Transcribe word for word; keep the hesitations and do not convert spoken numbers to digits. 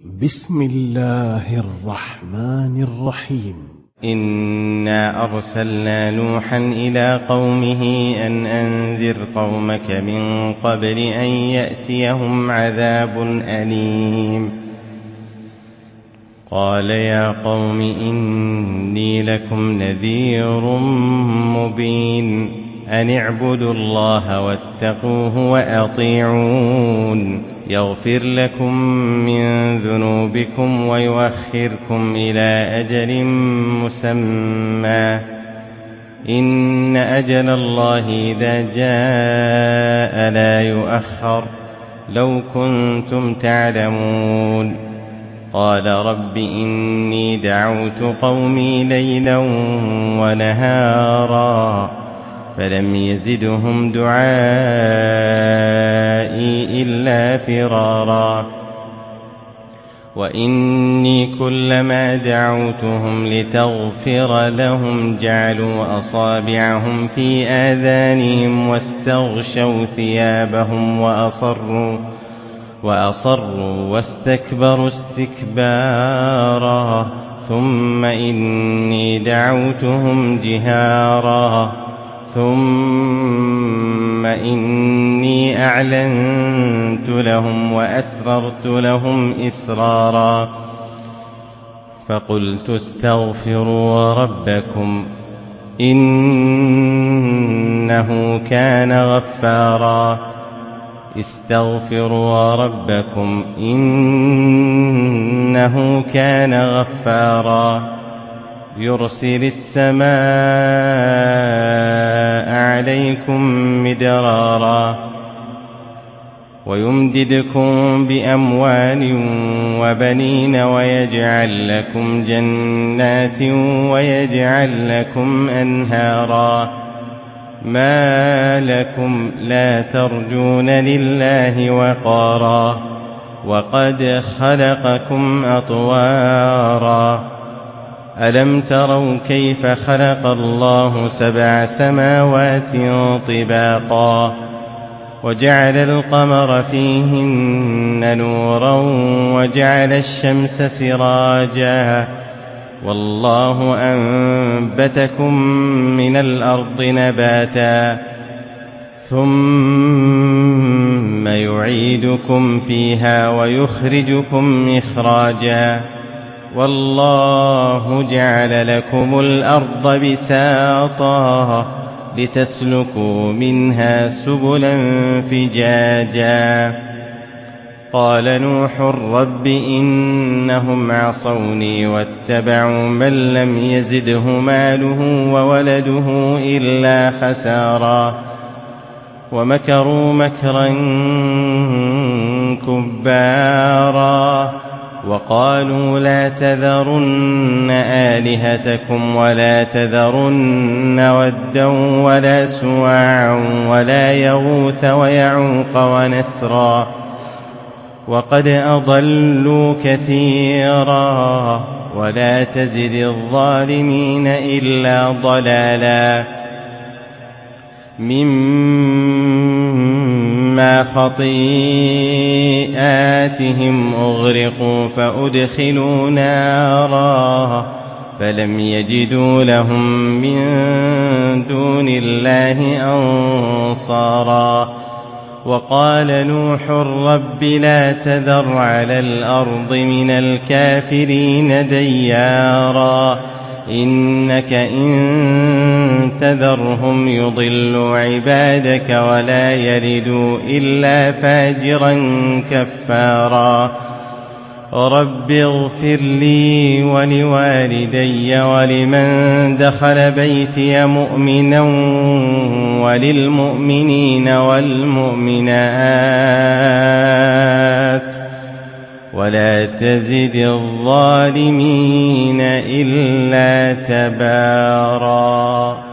بسم الله الرحمن الرحيم. إنا أرسلنا نوحا إلى قومه أن أنذر قومك من قبل أن يأتيهم عذاب أليم. قال يا قوم إني لكم نذير مبين أن اعبدوا الله واتقوه وأطيعون يغفر لكم من ذنوبكم ويؤخركم إلى أجل مسمى إن أجل الله إذا جاء لا يؤخر لو كنتم تعلمون. قال رب إني دعوت قومي ليلا ونهارا فلم يزدهم دعائي إلا فرارا وإني كلما دعوتهم لتغفر لهم جعلوا أصابعهم في آذانهم واستغشوا ثيابهم وأصروا وأصروا واستكبروا استكبارا ثم إني دعوتهم جهارا ثم إني أعلنت لهم وأسررت لهم إسرارا فقلت استغفروا ربكم إنه كان غفارا استغفروا ربكم إنه كان غفارا يرسل السماء عليكم مدرارا ويمددكم بأموال وبنين ويجعل لكم جنات ويجعل لكم أنهارا ما لكم لا ترجون لله وقارا وقد خلقكم أطوارا ألم تروا كيف خلق الله سبع سماوات طباقا وجعل القمر فيهن نورا وجعل الشمس سراجا والله أنبتكم من الأرض نباتا ثم يعيدكم فيها ويخرجكم إخراجا والله جعل لكم الأرض بساطا لتسلكوا منها سبلا فجاجا. قال نوح رب إنهم عصوني واتبعوا من لم يزده ماله وولده إلا خسارا ومكروا مكرا كبارا وقالوا لا تذرن آلهتكم ولا تذرن ودا ولا سواعا ولا يغوث ويعوق ونسرا وقد أضلوا كثيرا ولا تزد الظالمين إلا ضلالا مما خطيئاتهم أغرقوا فأدخلوا نارا فلم يجدوا لهم من دون الله أنصارا وقال نوح رب لا تذر على الأرض من الكافرين ديارا إنك إن تذرهم يضلوا عبادك ولا يلدوا إلا فاجرا كفارا رب اغفر لي ولوالدي ولمن دخل بيتي مؤمنا وللمؤمنين والمؤمنات ولا تزد الظالمين إلا تبارا.